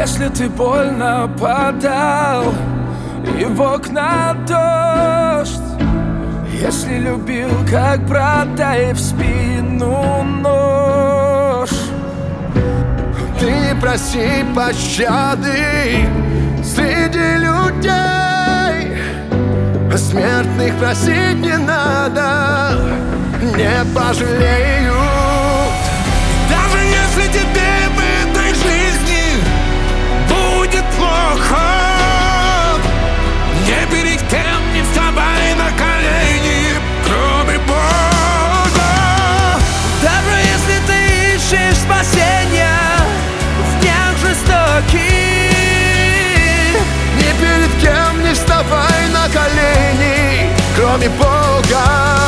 Если ты больно подал и в окна дождь, если любил как брата и в спину нож, ты не проси пощады среди людей. Смертных просить не надо, не пожалеют. Даже если тебе в этой жизни будет плохо, не перед кем не вставай на колени, кроме Бога. Даже если ты ищешь спасения в днях жестоких, ни перед кем не вставай на колени, кроме Бога.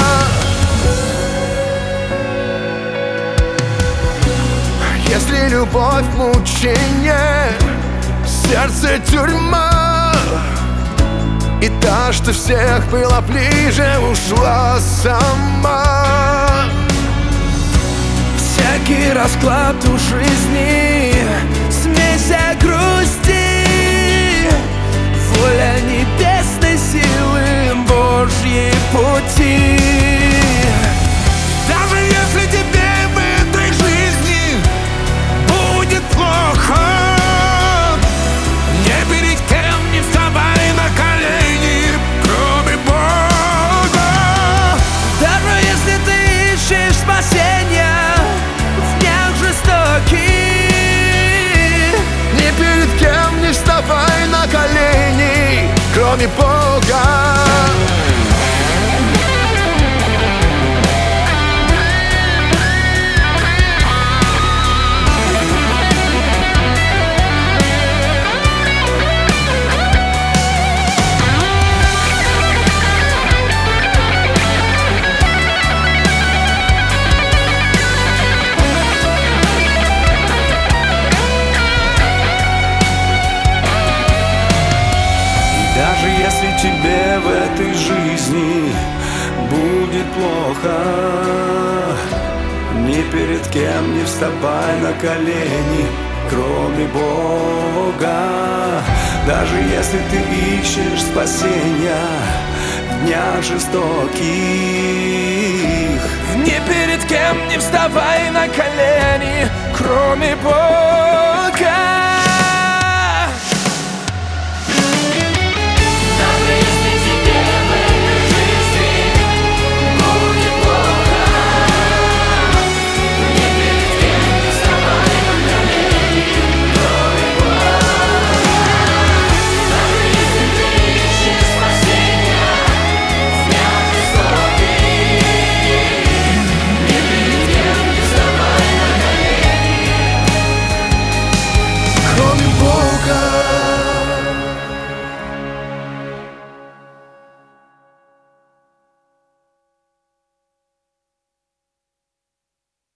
Если любовь мучение, сердце тюрьма, и та, что всех была ближе, ушла сама. Всякий расклад у жизни смесь грусти, воля небесной силы, Божьи пути. Даже если тебе в этой жизни будет плохо, не перед кем не вставай на колени, кроме Бога. Даже если ты ищешь спасения в днях жестоких, ни перед кем не вставай на колени, кроме Бога. Даже если тебе в этой жизни будет плохо, ни перед кем не вставай на колени, кроме Бога. Даже если ты ищешь спасения в днях жестоких, ни перед кем не вставай на колени, кроме Бога.